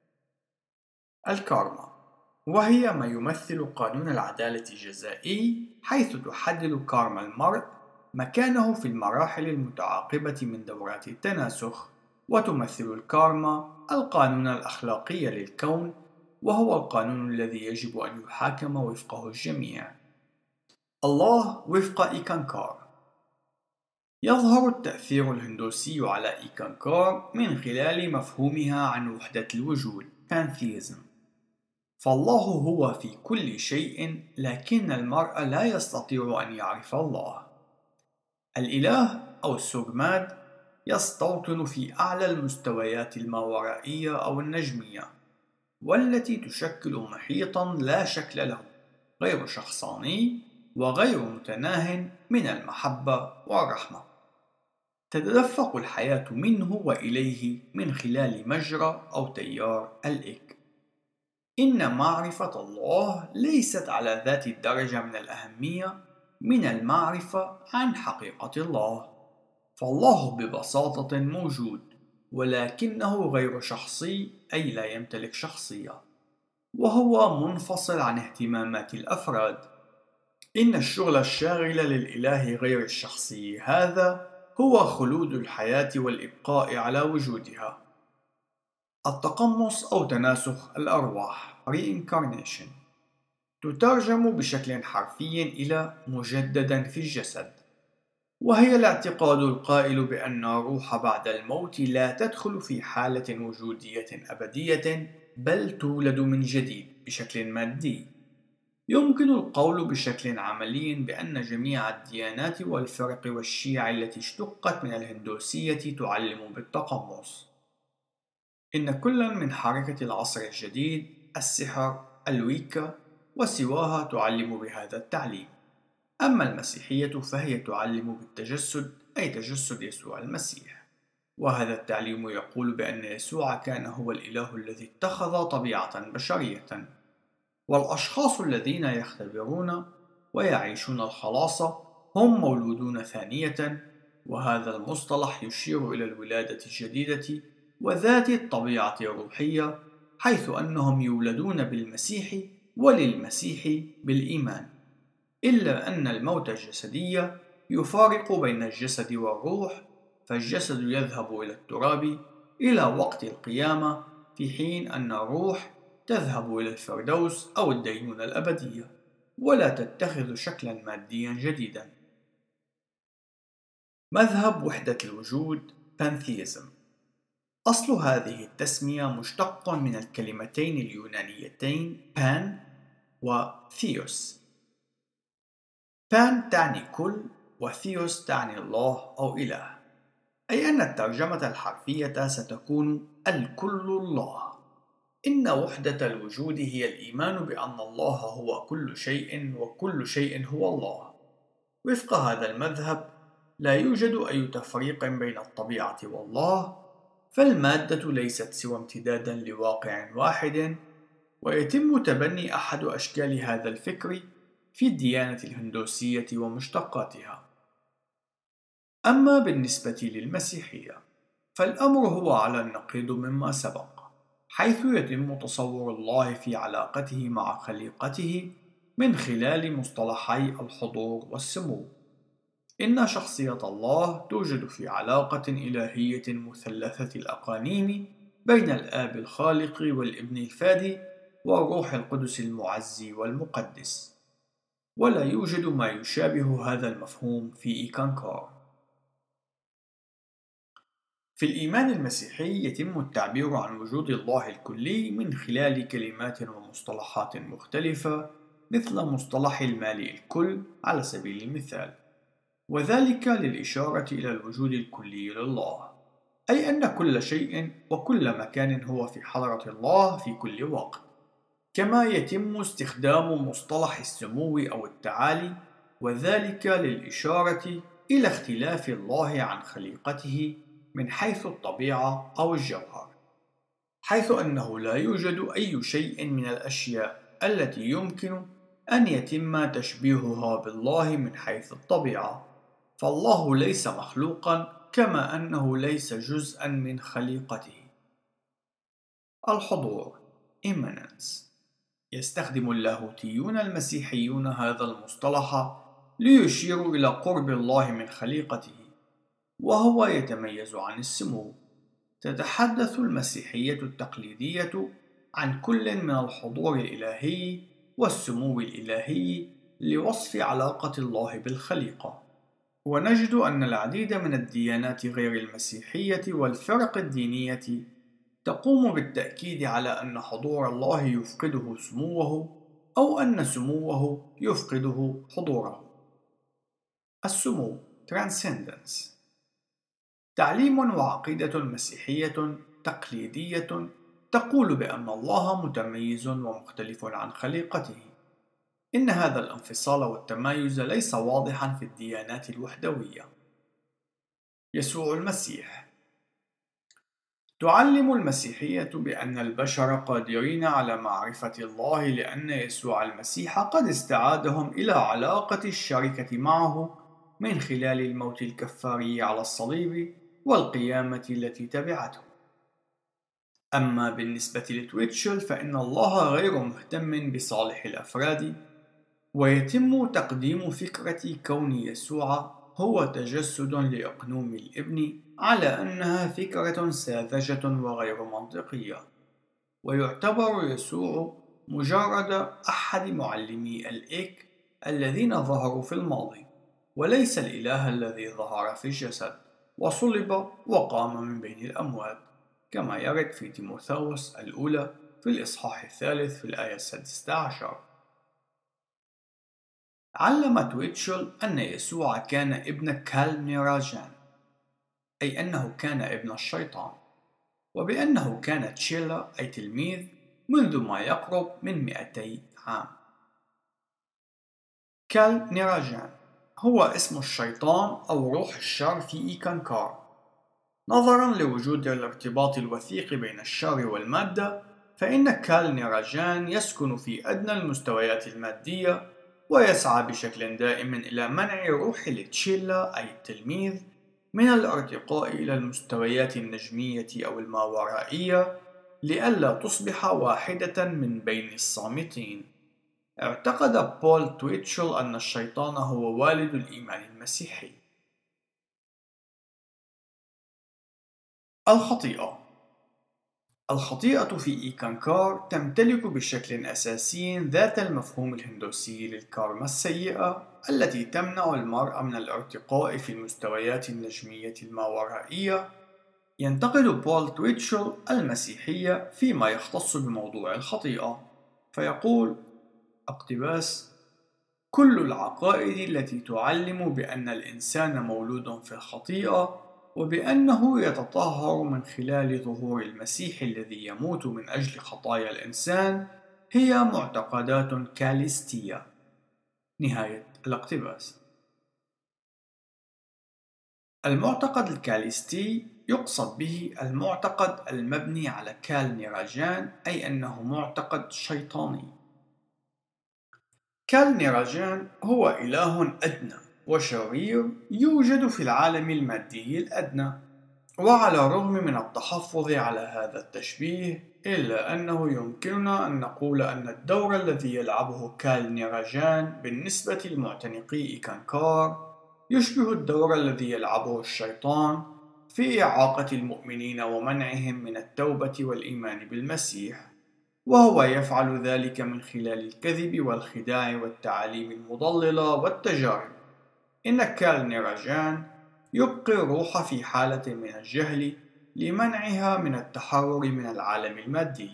الكارما، وهي ما يمثل قانون العدالة الجزائي، حيث تحدد كارما المرء مكانه في المراحل المتعاقبة من دورات التناسخ. وتمثل الكارما القانون الأخلاقي للكون، وهو القانون الذي يجب أن يحاكم وفقه الجميع. الله وفق إيكانكار. يظهر التأثير الهندوسي على إيكانكار من خلال مفهومها عن وحدة الوجود pantheism. فالله هو في كل شيء، لكن المرء لا يستطيع أن يعرف الله. الإله أو السوغماد يستوطن في أعلى المستويات الماورائية أو النجمية، والتي تشكل محيطا لا شكل له، غير شخصاني وغير متناه من المحبة والرحمة. تتدفق الحياة منه وإليه من خلال مجرى أو تيار الإك. إن معرفة الله ليست على ذات الدرجة من الأهمية من المعرفة عن حقيقة الله، فالله ببساطة موجود، ولكنه غير شخصي أي لا يمتلك شخصية، وهو منفصل عن اهتمامات الأفراد. إن الشغل الشاغل للإله غير الشخصي هذا هو خلود الحياة والإبقاء على وجودها. التقمص أو تناسخ الأرواح reincarnation تترجم بشكل حرفي إلى مجددا في الجسد، وهي الاعتقاد القائل بأن الروح بعد الموت لا تدخل في حالة وجودية أبدية بل تولد من جديد بشكل مادي. يمكن القول بشكل عملي بأن جميع الديانات والفرق والشيع التي اشتقت من الهندوسية تعلم بالتقمص. إن كل من حركة العصر الجديد، السحر، الويكا وسواها تعلم بهذا التعليم. أما المسيحية فهي تعلم بالتجسد، أي تجسد يسوع المسيح، وهذا التعليم يقول بأن يسوع كان هو الإله الذي اتخذ طبيعة بشرية. والأشخاص الذين يختبرون ويعيشون الخلاص هم مولودون ثانية، وهذا المصطلح يشير إلى الولادة الجديدة وذات الطبيعة الروحية، حيث أنهم يولدون بالمسيح وللمسيح بالإيمان. إلا أن الموت الجسدي يفارق بين الجسد والروح، فالجسد يذهب إلى التراب إلى وقت القيامة، في حين أن الروح تذهب إلى الفردوس أو الدينونة الأبدية، ولا تتخذ شكلا ماديا جديدا. مذهب وحدة الوجود Pantheism. أصل هذه التسمية مشتق من الكلمتين اليونانيتين pan و theos. pan تعني كل، وثيوس تعني الله أو إله، أي أن الترجمة الحرفية ستكون الكل الله. إن وحدة الوجود هي الإيمان بأن الله هو كل شيء وكل شيء هو الله. وفق هذا المذهب لا يوجد أي تفريق بين الطبيعة والله، فالمادة ليست سوى امتدادا لواقع واحد، ويتم تبني أحد أشكال هذا الفكر في الديانة الهندوسية ومشتقاتها. أما بالنسبة للمسيحية فالأمر هو على النقيض مما سبق، حيث يتم تصور الله في علاقته مع خليقته من خلال مصطلحي الحضور والسمو. إن شخصية الله توجد في علاقة إلهية مثلثة الأقانيم بين الآب الخالق والابن الفادي والروح القدس المعزي والمقدس، ولا يوجد ما يشابه هذا المفهوم في إيكانكار. في الإيمان المسيحي يتم التعبير عن وجود الله الكلي من خلال كلمات ومصطلحات مختلفة، مثل مصطلح المال الكل على سبيل المثال، وذلك للإشارة إلى الوجود الكلي لله، أي أن كل شيء وكل مكان هو في حضرة الله في كل وقت. كما يتم استخدام مصطلح السمو أو التعالي، وذلك للإشارة إلى اختلاف الله عن خليقته من حيث الطبيعة أو الجوهر، حيث أنه لا يوجد أي شيء من الأشياء التي يمكن أن يتم تشبيهها بالله من حيث الطبيعة، فالله ليس مخلوقا كما أنه ليس جزءا من خليقته. الحضور Immanence. يستخدم اللاهوتيون المسيحيون هذا المصطلح ليشيروا إلى قرب الله من خليقته، وهو يتميز عن السمو. تتحدث المسيحية التقليدية عن كل من الحضور الإلهي والسمو الإلهي لوصف علاقة الله بالخليقة. ونجد أن العديد من الديانات غير المسيحية والفرق الدينية تقوم بالتأكيد على أن حضور الله يفقده سموه، أو أن سموه يفقده حضوره. السمو Transcendence. تعليم وعقيدة مسيحية تقليدية تقول بأن الله متميز ومختلف عن خليقته. إن هذا الانفصال والتمايز ليس واضحا في الديانات الوحدوية. يسوع المسيح. تعلم المسيحية بأن البشر قادرين على معرفة الله، لأن يسوع المسيح قد استعادهم إلى علاقة الشركة معه من خلال الموت الكفاري على الصليب والقيامة التي تبعته. أما بالنسبة لتويتشل فإن الله غير مهتم بصالح الأفراد، ويتم تقديم فكرة كون يسوع هو تجسد لأقنوم الابن على أنها فكرة ساذجة وغير منطقية، ويعتبر يسوع مجرد أحد معلمي الإك الذين ظهروا في الماضي، وليس الإله الذي ظهر في الجسد وصلب وقام من بين الأموات، كما يرد في تيموثاوس الأولى في الإصحاح 3 في الآية 16. علم تويتشل أن يسوع كان ابن كالنيراجان، أي أنه كان ابن الشيطان، وبأنه كان تشيلا أي تلميذ منذ ما يقرب من 200 عام. كالنيراجان هو اسم الشيطان أو روح الشر في إيكانكار. نظرا لوجود الارتباط الوثيق بين الشر والمادة، فإن كالنيراجان يسكن في أدنى المستويات المادية، ويسعى بشكل دائم إلى منع روح التشيلا أي التلميذ من الارتقاء إلى المستويات النجمية أو الماورائية لئلا تصبح واحدة من بين الصامتين. اعتقد بول تويتشل أن الشيطان هو والد الإيمان المسيحي. الخطيئة في إيكانكار تمتلك بشكل أساسي ذات المفهوم الهندوسي للكارما السيئة التي تمنع المرء من الارتقاء في المستويات النجمية الماورائية. ينتقد بول تويتشل المسيحية فيما يختص بموضوع الخطيئة، فيقول: اقتباس: كل العقائد التي تعلم بأن الإنسان مولود في الخطيئة وبأنه يتطهر من خلال ظهور المسيح الذي يموت من أجل خطايا الإنسان هي معتقدات كاليستية. نهاية الاقتباس. المعتقد الكاليستي يقصد به المعتقد المبني على كالنيراجان، أي أنه معتقد شيطاني. كالنيراجان هو إله أدنى وشرير يوجد في العالم المادي الأدنى، وعلى الرغم من التحفظ على هذا التشبيه، إلا أنه يمكننا أن نقول أن الدور الذي يلعبه كالنيراجان بالنسبة لمعتنقي إيكانكار يشبه الدور الذي يلعبه الشيطان في إعاقة المؤمنين ومنعهم من التوبة والإيمان بالمسيح، وهو يفعل ذلك من خلال الكذب والخداع والتعاليم المضللة والتجارب. إن كالنيراجان يبقي الروح في حالة من الجهل لمنعها من التحرر من العالم المادي.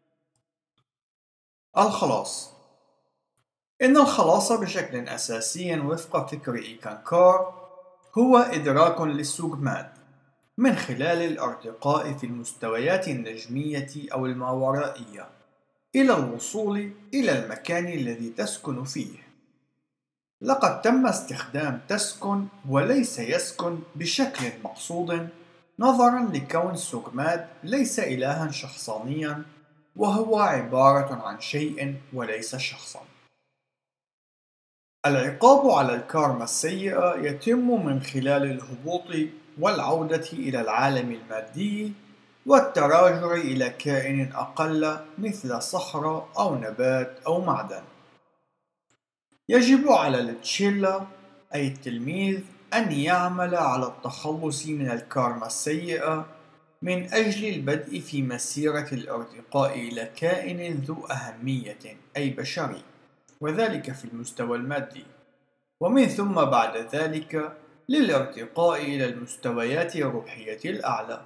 الخلاص. إن الخلاص بشكل أساسي وفق فكر إيكانكار هو إدراك للسوغماد من خلال الارتقاء في المستويات النجمية أو الماورائية إلى الوصول إلى المكان الذي تسكن فيه. لقد تم استخدام تسكن وليس يسكن بشكل مقصود، نظرا لكون سوغماد ليس إلها شخصانيا، وهو عبارة عن شيء وليس شخصا. العقاب على الكارما السيئة يتم من خلال الهبوط والعودة إلى العالم المادي والتراجع إلى كائن أقل مثل صخرة أو نبات أو معدن. يجب على التشيلا أي التلميذ أن يعمل على التخلص من الكارما السيئة من أجل البدء في مسيرة الارتقاء إلى كائن ذو أهمية أي بشري، وذلك في المستوى المادي، ومن ثم بعد ذلك للارتقاء إلى المستويات الروحية الأعلى.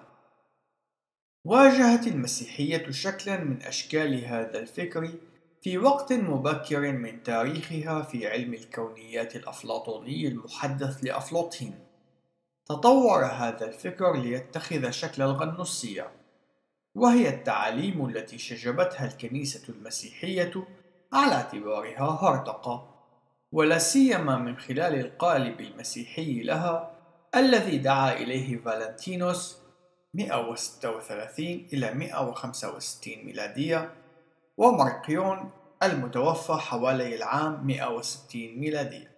واجهت المسيحية شكلا من أشكال هذا الفكر في وقت مبكر من تاريخها في علم الكونيات الأفلاطوني المحدث لأفلاطين. تطور هذا الفكر ليتخذ شكل الغنوصية، وهي التعاليم التي شجبتها الكنيسة المسيحية على اعتبارها هرطقة، ولا سيما من خلال القالب المسيحي لها الذي دعا إليه فالنتينوس 136 إلى 165 ميلادية، ومارقيون المتوفى حوالي العام 160 ميلادية.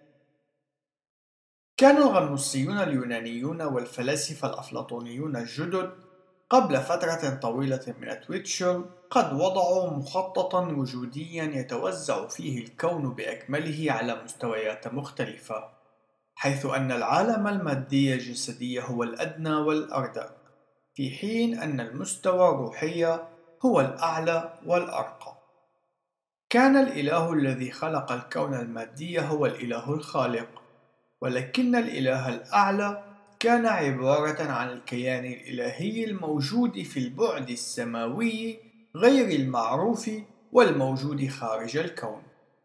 كان الغنوصيون اليونانيون والفلاسفة الأفلاطونيون الجدد قبل فترة طويلة من تويتشر قد وضعوا مخططا وجوديا يتوزع فيه الكون بأكمله على مستويات مختلفة، حيث أن العالم المادي الجسدي هو الأدنى والأردى، في حين أن المستوى الروحي هو الأعلى والأرقى. كان الإله الذي خلق الكون المادي هو الإله الخالق، ولكن الإله الأعلى كان عبارة عن الكيان الإلهي الموجود في البعد السماوي غير المعروف والموجود خارج الكون.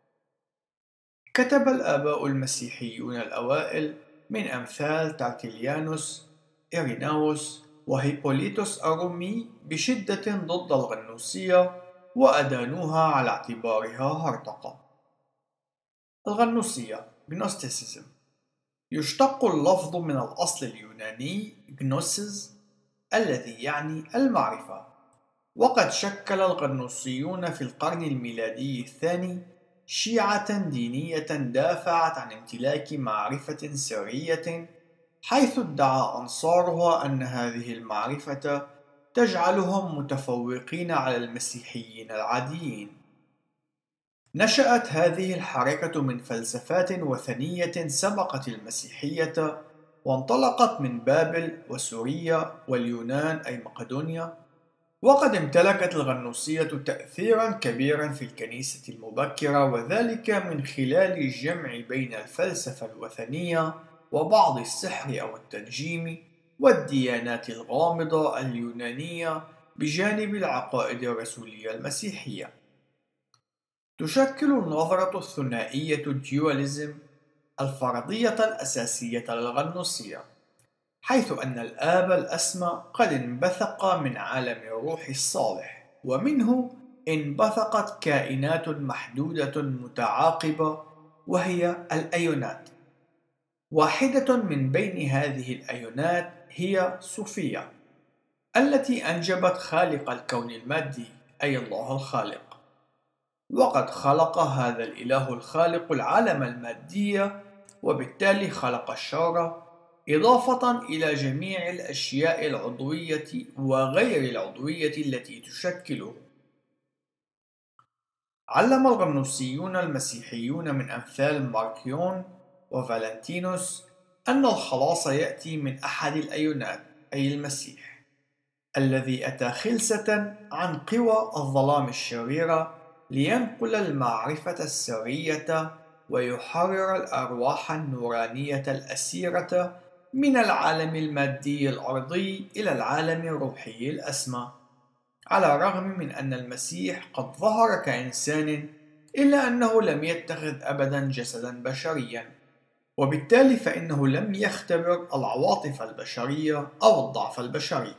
كتب الآباء المسيحيون الأوائل من أمثال ترتليانوس، إيريناوس، وهيبوليتوس الرومي بشدة ضد الغنوصية، وأدانوها على اعتبارها هرطقة. الغنوصية Gnosticism يشتق اللفظ من الأصل اليوناني gnosis الذي يعني المعرفة، وقد شكل الغنوصيون في القرن الميلادي الثاني شيعة دينية دافعت عن امتلاك معرفة سرية، حيث ادعى أنصارها أن هذه المعرفة تجعلهم متفوقين على المسيحيين العاديين. نشأت هذه الحركة من فلسفات وثنية سبقت المسيحية، وانطلقت من بابل وسوريا واليونان أي مقدونيا، وقد امتلكت الغنوصية تأثيرا كبيرا في الكنيسة المبكرة، وذلك من خلال الجمع بين الفلسفة الوثنية وبعض السحر أو التنجيم والديانات الغامضة اليونانية بجانب العقائد الرسولية المسيحية. تشكل النظرة الثنائية الديواليزم الفرضية الأساسية للغنوصية، حيث أن الآب الأسمى قد انبثق من عالم الروح الصالح، ومنه انبثقت كائنات محدودة متعاقبة وهي الأيونات. واحدة من بين هذه الأيونات هي صوفيا، التي أنجبت خالق الكون المادي أي الله الخالق. وقد خلق هذا الإله الخالق العالم المادي، وبالتالي خلق الشر، إضافة إلى جميع الأشياء العضوية وغير العضوية التي تشكله. علم الغنوصيون المسيحيون من أمثال ماركيون وفالنتينوس أن الخلاص يأتي من أحد الأيونات أي المسيح، الذي أتى خلسة عن قوى الظلام الشريرة لينقل المعرفة السرية ويحرر الأرواح النورانية الأسيرة من العالم المادي الأرضي إلى العالم الروحي الأسمى. على الرغم من أن المسيح قد ظهر كإنسان، إلا أنه لم يتخذ أبدا جسدا بشريا، وبالتالي فإنه لم يختبر العواطف البشرية أو الضعف البشري.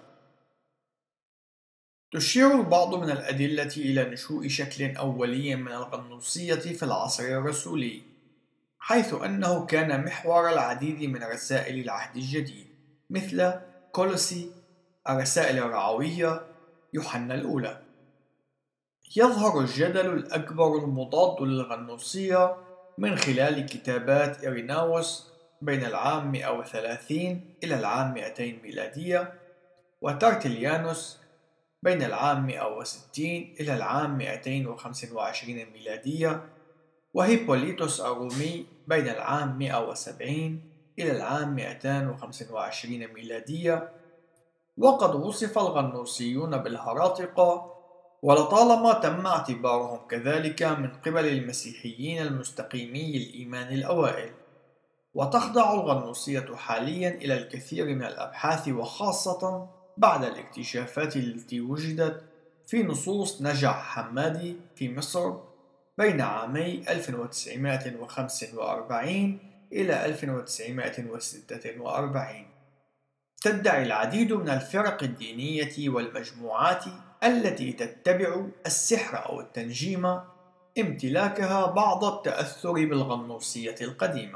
تشير البعض من الأدلة إلى نشوء شكل أولي من الغنوصية في العصر الرسولي، حيث أنه كان محور العديد من رسائل العهد الجديد مثل كولوسي، الرسائل الرعوية، يوحنا الأولى. يظهر الجدل الأكبر المضاد للغنوصية من خلال كتابات إيريناوس بين العام 130 إلى العام 200 ميلادية، وترتليانوس بين العام 160 إلى العام 225 ميلادية، وهيبوليتوس الرومي بين العام 170 إلى العام 225 ميلادية. وقد وصف الغنوصيون بالهراطقة، ولطالما تم اعتبارهم كذلك من قبل المسيحيين المستقيمي الإيمان الأوائل. وتخضع الغنوصية حاليا إلى الكثير من الأبحاث، وخاصة بعد الاكتشافات التي وجدت في نصوص نجع حمادي في مصر بين عامي 1945 إلى 1946. تدعي العديد من الفرق الدينية والمجموعات التي تتبع السحر أو التنجيم امتلاكها بعض التأثر بالغنوصية القديمة.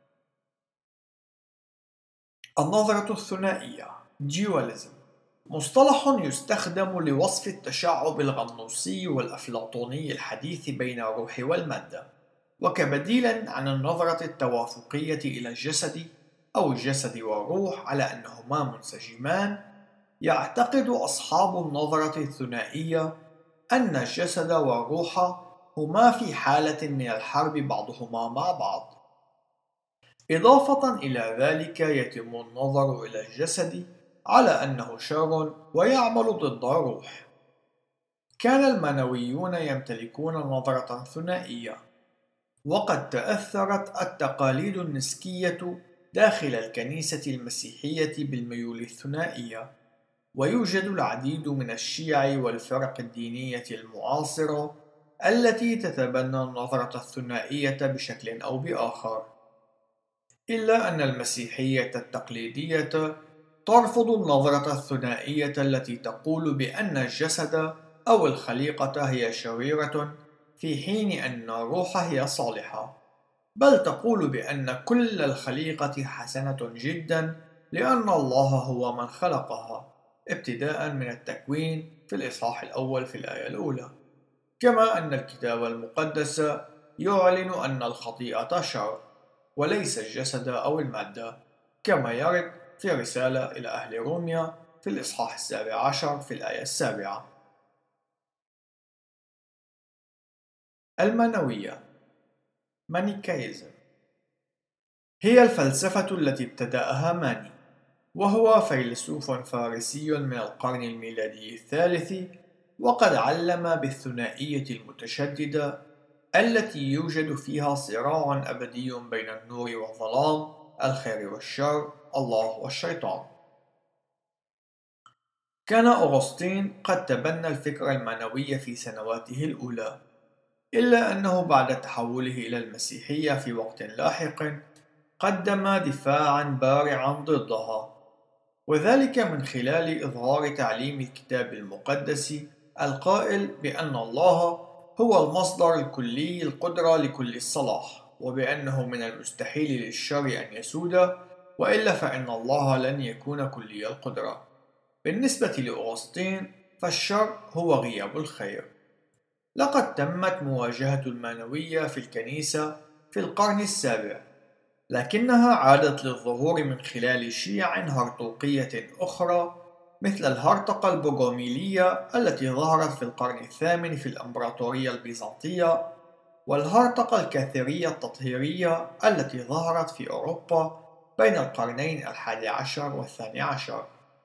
النظرة الثنائية Dualism مصطلح يستخدم لوصف التشعب الغنوصي والأفلاطوني الحديث بين الروح والمادة، وكبديل عن النظرة التوافقية إلى الجسد أو الجسد والروح على أنهما منسجمان، يعتقد أصحاب النظرة الثنائية أن الجسد والروح هما في حالة من الحرب بعضهما مع بعض. إضافة إلى ذلك يتم النظر إلى الجسد على أنه شر ويعمل ضد الروح. كان المانويون يمتلكون نظرة ثنائية، وقد تأثرت التقاليد النسكية داخل الكنيسة المسيحية بالميول الثنائية، ويوجد العديد من الشيع والفرق الدينية المعاصرة التي تتبنى النظرة الثنائية بشكل أو بآخر، إلا أن المسيحية التقليدية ترفض النظرة الثنائية التي تقول بأن الجسد أو الخليقة هي شريرة في حين أن الروح هي صالحة، بل تقول بأن كل الخليقة حسنة جدا لأن الله هو من خلقها، ابتداء من التكوين في الإصحاح الأول في الآية الأولى. كما أن الكتاب المقدس يعلن أن الخطيئة شر وليس الجسد أو المادة، كما يرد في رسالة إلى أهل روميا في الإصحاح 17 في الآية 7. المانوية مانيكايزم هي الفلسفة التي ابتدأها ماني، وهو فيلسوف فارسي من القرن الميلادي الثالث، وقد علم بالثنائية المتشددة التي يوجد فيها صراع أبدي بين النور والظلام، الخير والشر، الله والشيطان. كان أغسطين قد تبنى الفكر المانوي في سنواته الأولى، إلا أنه بعد تحوله إلى المسيحية في وقت لاحق قدم دفاعًا بارعًا ضدها، وذلك من خلال إظهار تعليم الكتاب المقدس القائل بأن الله هو المصدر الكلي القدرة لكل الصلاح، وبأنه من المستحيل للشر أن يسود، وإلا فإن الله لن يكون كلي القدرة. بالنسبة لأغسطين فالشر هو غياب الخير. لقد تمت مواجهة المانوية في الكنيسة في القرن السابع، لكنها عادت للظهور من خلال شيع هرطوقية أخرى مثل الهرطقة البوغوميلية التي ظهرت في القرن الثامن في الإمبراطورية البيزنطية، والهرطقة الكاثوليكية التطهيرية التي ظهرت في أوروبا بين القرنين ال11 وال12.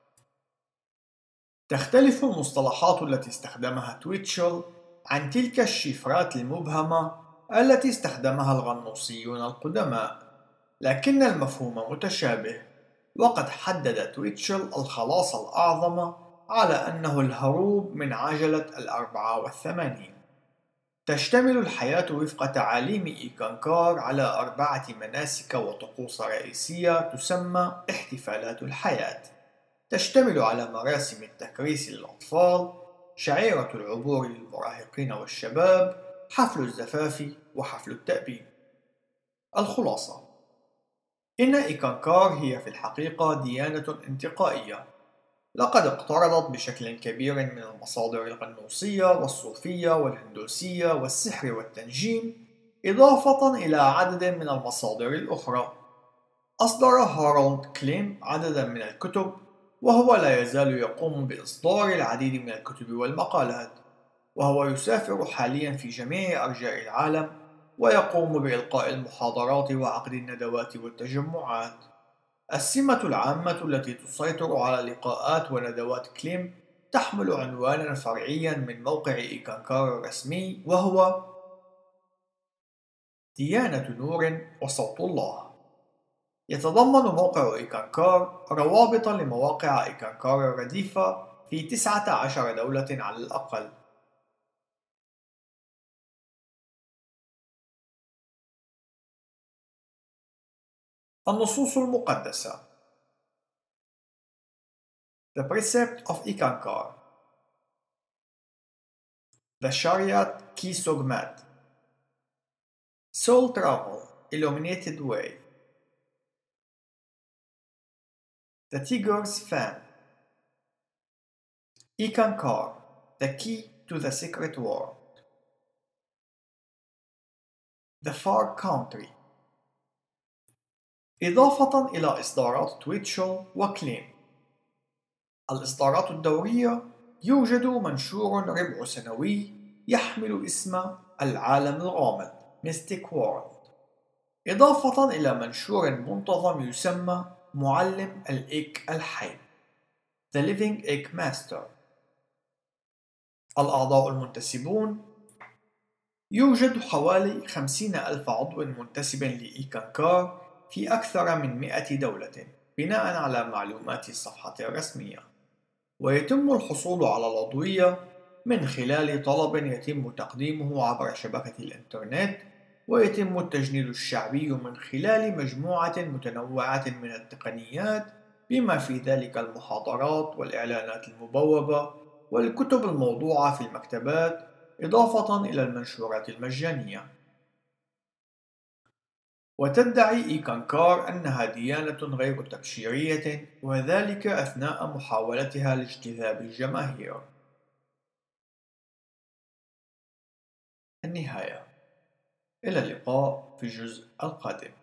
تختلف المصطلحات التي استخدمها تويتشل عن تلك الشفرات المبهمة التي استخدمها الغنوصيون القدماء، لكن المفهوم متشابه، وقد حدد تويتشل الخلاص الأعظم على أنه الهروب من عجلة 84. تشتمل الحياة وفق تعاليم إيكانكار على 4 مناسك وطقوس رئيسية تسمى احتفالات الحياة. تشتمل على مراسم التكريس للأطفال، شعيرة العبور للمراهقين والشباب، حفل الزفاف، وحفل التأبين. الخلاصة: إن إيكانكار هي في الحقيقة ديانة انتقائية، لقد اقترضت بشكل كبير من المصادر الغنوصية والصوفية والهندوسية والسحر والتنجيم، إضافة إلى عدد من المصادر الأخرى. أصدر هارولد كليم عددا من الكتب، وهو لا يزال يقوم بإصدار العديد من الكتب والمقالات، وهو يسافر حاليا في جميع أرجاء العالم، ويقوم بإلقاء المحاضرات وعقد الندوات والتجمعات. السمة العامة التي تسيطر على لقاءات وندوات كليم تحمل عنوانا فرعيا من موقع إيكانكار الرسمي، وهو ديانة نور وصوت الله. يتضمن موقع إيكانكار روابط لمواقع إيكانكار الرديفة في 19 دولة على الأقل. النصوص المقدسة The Precept of Ikankar, The Shariat Ki Sogmat, Soul Travel, Illuminated Way, The Tigur's Fan, Ikankar, The Key to the Secret World, The Far Country. إضافة إلى إصدارات تويتشل وكليم. الإصدارات الدورية يوجد منشور ربع سنوي يحمل اسم العالم الغامض Mystic World، إضافة إلى منشور منتظم يسمى معلم الإيك الحي The Living Egg Master. الأعضاء المنتسبون: يوجد حوالي 50,000 عضو منتسب لإيكانكار في أكثر من 100 دولة بناء على معلومات الصفحة الرسمية، ويتم الحصول على العضوية من خلال طلب يتم تقديمه عبر شبكة الإنترنت، ويتم التجنيد الشعبي من خلال مجموعة متنوعة من التقنيات بما في ذلك المحاضرات والإعلانات المبوبة والكتب الموضوعة في المكتبات، إضافة إلى المنشورات المجانية. وتدعي إيكانكار أنها ديانة غير تبشيرية، وذلك أثناء محاولتها لاجتذاب الجماهير. النهاية. إلى اللقاء في الجزء القادم.